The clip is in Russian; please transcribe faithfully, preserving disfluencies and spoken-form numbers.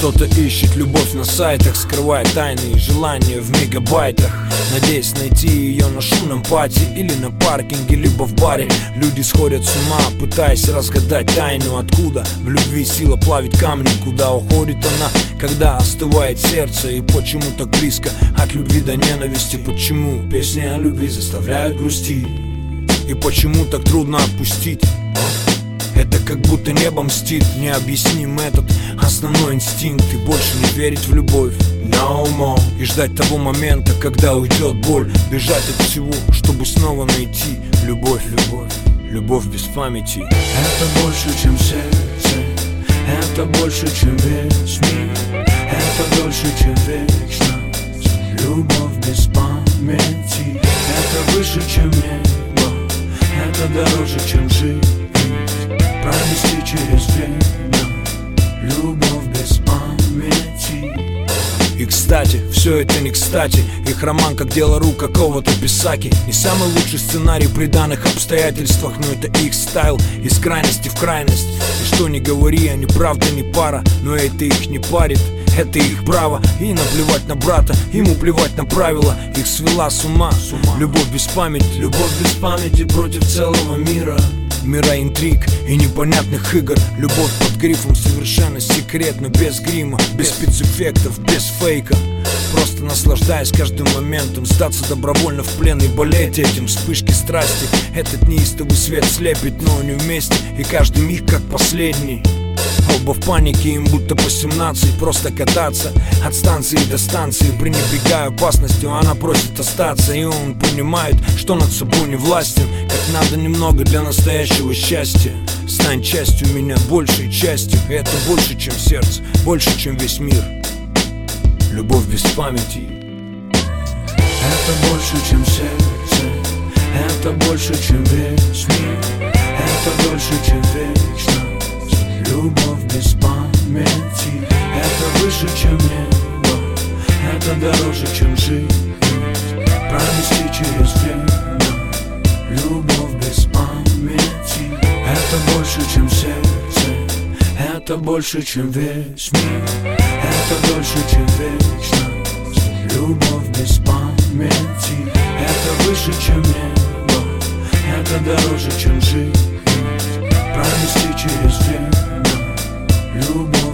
Кто-то ищет любовь на сайтах, скрывая тайные желания в мегабайтах, надеясь найти ее на шумном пати или на паркинге, либо в баре. Люди сходят с ума, пытаясь разгадать тайну, откуда в любви сила плавить камни, куда уходит она, когда остывает сердце, и почему так близко от любви до ненависти. Почему песни о любви заставляют грустить, и почему так трудно отпустить. Это как будто небо мстит, необъясним этот основной инстинкт. И больше не верить в любовь, no more. И ждать того момента, когда уйдет боль, бежать от всего, чтобы снова найти любовь, любовь, любовь без памяти. Это больше, чем сердце, это больше, чем весь мир, это дольше, чем вечность, любовь без памяти. Это выше, чем небо, это дороже, чем жизнь, пронести через время, любовь без памяти. И кстати, все это не кстати. Их роман как дело рук какого-то писаки. Не самый лучший сценарий при данных обстоятельствах, но это их стайл, из крайности в крайность. И что ни говори, они правда не пара, но это их не парит, это их право. И наплевать на брата, ему плевать на правила. Их свела с ума, с ума. Любовь без памяти, любовь без памяти против целого мира, мира интриг и непонятных игр. Любовь под грифом совершенно секретно, без грима, без спецэффектов, без фейка. Просто наслаждаясь каждым моментом, сдаться добровольно в плен и болеть этим. Вспышки страсти, этот неистовый свет слепит, но они вместе, и каждый миг как последний. Оба в панике, им будто по семнадцать, просто кататься от станции до станции, пренебрегая опасностью. Она просит остаться, и он понимает, что над собой не властен. Как надо немного для настоящего счастья. Стань частью меня, большей частью. И это больше, чем сердце, больше, чем весь мир. Любовь без памяти. Это больше, чем сердце, это больше, чем весь мир, это дольше, чем вечность, любовь без памяти. Это выше, чем небо, это дороже, чем жизнь, пронести через время, любовь без памяти. Это больше, чем сердце, это больше, чем весь мир, это дольше, чем вечность, любовь без памяти. Это выше, чем небо, это дороже, чем жизнь, пронести через время, любовь.